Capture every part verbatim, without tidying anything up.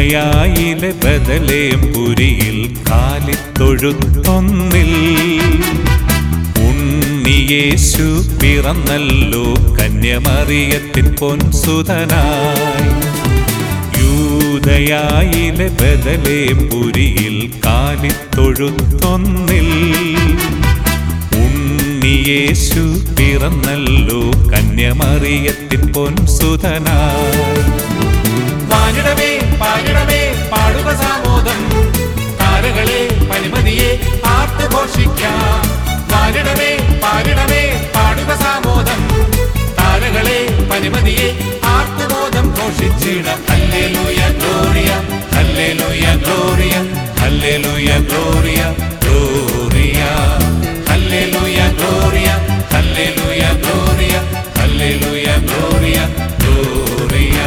യൂദയായിലെ Bethlehem പുരിയിൽ കാലിത്തൊഴുത്തൊന്നിൽ ഉണ്ണിയേശു പിറന്നല്ലോ കന്യമറിയത്തിൻ പൊൻസുതനായി. യൂദയായിലെ ബദലേം പുരിയിൽ കാലിത്തൊഴുത്തൊന്നിൽ ഉണ്ണിയേശു പിറന്നല്ലോ കന്യമറിയത്തിൻ പൊൻസുതനായി. പാരിടമേ പാരിടമേ പാടുക സാമോദം, താരകളെ പരിമതിയെ ആർത്തുഘോഷിക്കാം. പാരിടമേ പാരിടമേ പാടുക സാമോദം, താരകളെ പരിമതിയെ ആർത്തുബോധം ഘോഷിച്ചിടാം. Hallelujah gloria hallelujah gloria hallelujah gloria gloria hallelujah gloria hallelujah gloria hallelujah gloria gloria.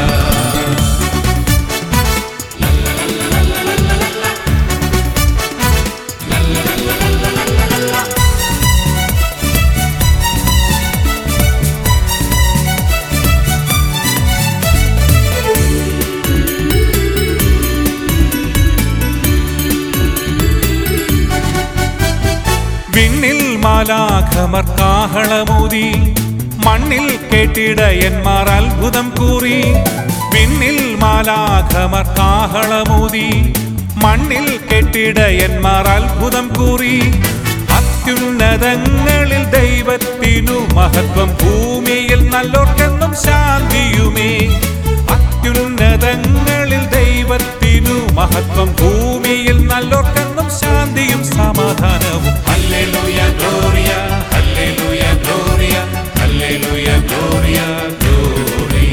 വിണ്ണിൽ മാലാഖമർ കാഹളമൂതി, മണ്ണിൽ കേട്ടിടയന്മാർ അത്ഭുതം കൂറി. വിണ്ണിൽ മാലാഖമർ കാഹളമൂതി, മണ്ണിൽ കേട്ടിടയന്മാർ അത്ഭുതം കൂറി. അത്യുന്നതങ്ങളിൽ ദൈവത്തിനു മഹത്വം, ഭൂമിയിൽ നല്ലോർക്കെന്നും ശാന്തിയുമേ. അത്യുന്നതങ്ങളിൽ ദൈവത്തിനു മഹത്വം, ഭൂമിയിൽ നല്ലോർക്കെന്നും ശാന്തിയും സമാധാനവും. Hallelujah gloria hallelujah gloria hallelujah gloria gloria.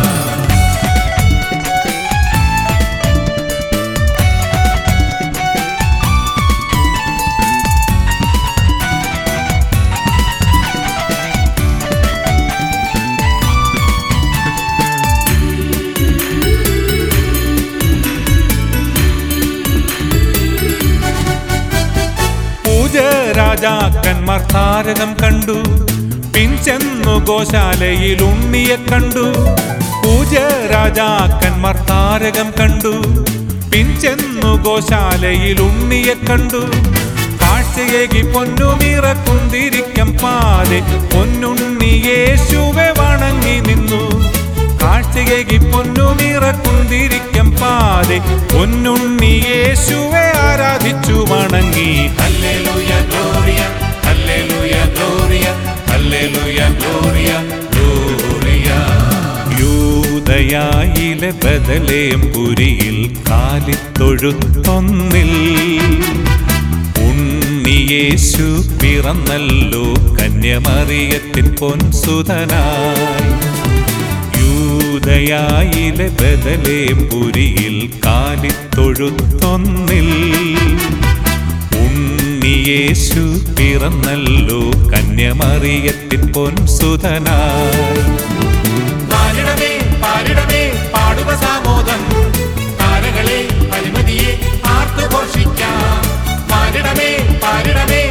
രാജാക്കന്മാർ താരകം കണ്ടു, പിൻചെന്നു ഗോശാലയിൽ ഉണ്ണിയെ കണ്ടു. പൂജ രാജാക്കന്മാർ താരകം കണ്ടു, പിൻചെന്നു ഗോശാലയിൽ ഉണ്ണിയെ കണ്ടു. കാഴ്ചയേകി പൊന്നുമിറക്കുന്തിരിക്കം പാതെ പൊന്നുണ്ണിയേശുവെ വണങ്ങി നിന്നു. കാഴ്ചയേകി പൊന്നുമിറക്കുന്തിരിക്കം പാതെ പൊന്നുണ്ണിയേശുവെ ആരാധിച്ചു വണങ്ങി. Hallelujah gloria hallelujah gloria hallelujah gloria gloria. യൂദയായിലെ ബദലേം പുരിയിൽ കാലിത്തൊഴുത്തൊന്നിൽ ഉണ്ണിയേശു പിറന്നല്ലോ കന്യമറിയത്തിൻ പൊൻസുതനായി. യൂദയായിലെ ബദലേം പുരിയിൽ കാലിത്തൊഴുത്തൊന്നിൽ ഉണ്ണിയേശു പിറന്നല്ലോ കന്യമറിയത്തിൻ പൊൻസുതനായി. പാരിടമേ പാരിടമേ പാടുക സാമോദം, താരകളെ പരിമതിയെ ആർത്തുഘോഷിക്കാം. പാരിടമേ പാരിടമേ